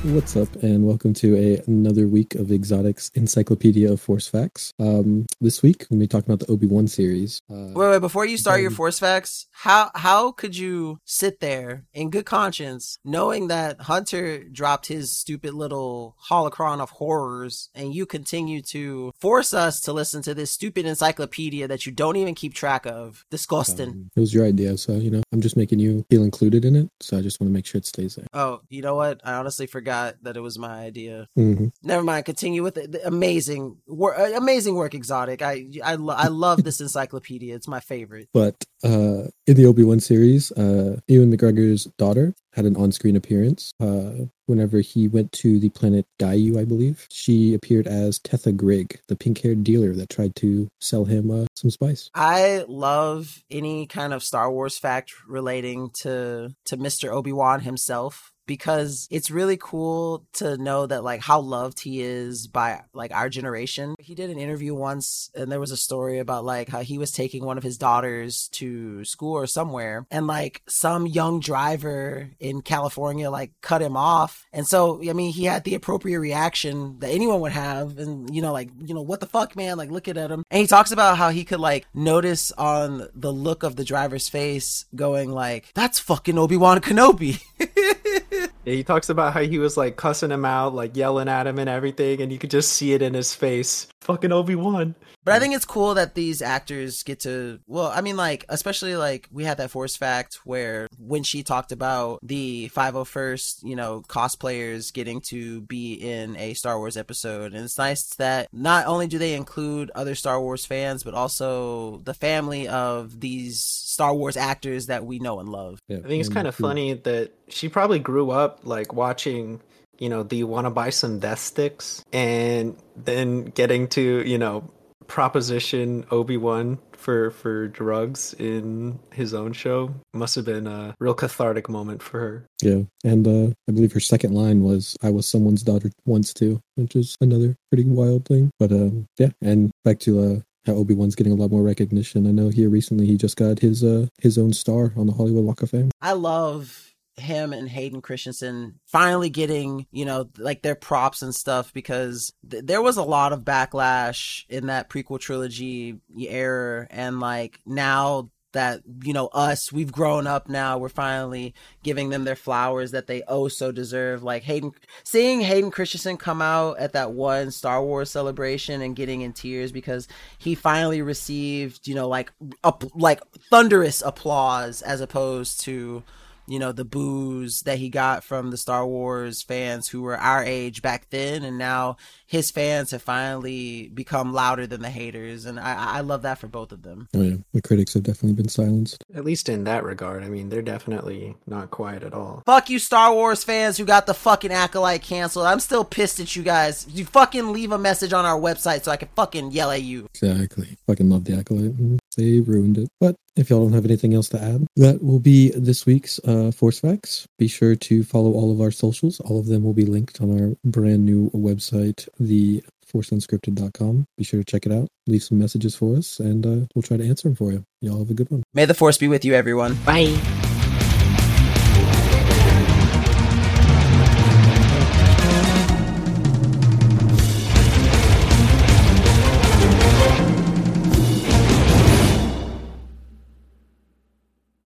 What's up, and welcome to another week of Exotic's Encyclopedia of Force Facts. This week, we'll be talking about the Obi-Wan series. Wait, before you start your Force Facts, how could you sit there in good conscience, knowing that Hunter dropped his stupid little holocron of horrors, and you continue to force us to listen to this stupid encyclopedia that you don't even keep track of? Disgusting. It was your idea, so, I'm just making you feel included in it, so I just want to make sure it stays there. Oh, you know what? I honestly forgot that it was my idea. Mm-hmm. Never mind. Continue with it. Amazing work, Exotic. I love this encyclopedia. It's my favorite. But in the Obi-Wan series, Ewan McGregor's daughter had an on-screen appearance. Whenever he went to the planet Daiyu, I believe, she appeared as Tetha Grigg, the pink-haired dealer that tried to sell him some spice. I love any kind of Star Wars fact relating to Mr. Obi-Wan himself, because it's really cool to know that, like, how loved he is by, like, our generation. He did an interview once, and there was a story about, like, how he was taking one of his daughters to school or somewhere, and, like, some young driver in California, like, cut him off. And so, I mean, he had the appropriate reaction that anyone would have, and, what the fuck, man? Like, looking at him. And he talks about how he could, like, notice on the look of the driver's face going, like, that's fucking Obi-Wan Kenobi. Yeah, he talks about how he was like cussing him out, like yelling at him and everything, and you could just see it in his face. Fucking Obi-Wan. But I think it's cool that these actors get to, well, I mean, like, especially, like, we had that Force fact where when she talked about the 501st, cosplayers getting to be in a Star Wars episode. And it's nice that not only do they include other Star Wars fans, but also the family of these Star Wars actors that we know and love. Yeah. I think it's kind of funny that she probably grew up, like, watching, do you want to buy some death sticks? And then getting to, proposition Obi-Wan for drugs in his own show must have been a real cathartic moment for her. Yeah, and I believe her second line was, "I was someone's daughter once too," which is another pretty wild thing. But yeah, and back to how Obi-Wan's getting a lot more recognition. I know here recently he just got his own star on the Hollywood Walk of Fame. I love him and Hayden Christensen finally getting, like, their props and stuff, because there was a lot of backlash in that prequel trilogy era, and, like, now that, we've grown up now, we're finally giving them their flowers that they so deserve. Like, seeing Hayden Christensen come out at that one Star Wars celebration and getting in tears because he finally received, like thunderous applause, as opposed to the boos that he got from the Star Wars fans who were our age back then, and now his fans have finally become louder than the haters, and I love that for both of them. Oh yeah, the critics have definitely been silenced. At least in that regard. I mean, they're definitely not quiet at all. Fuck you Star Wars fans who got the fucking Acolyte canceled. I'm still pissed at you guys. You fucking leave a message on our website so I can fucking yell at you. Exactly. Fucking love the Acolyte. They ruined it. But if y'all don't have anything else to add, that will be this week's Force Facts. Be sure to follow all of our socials. All of them will be linked on our brand new website, theforceunscripted.com. Be sure to check it out. Leave some messages for us, and we'll try to answer them for you. Y'all have a good one. May the Force be with you, everyone. Bye.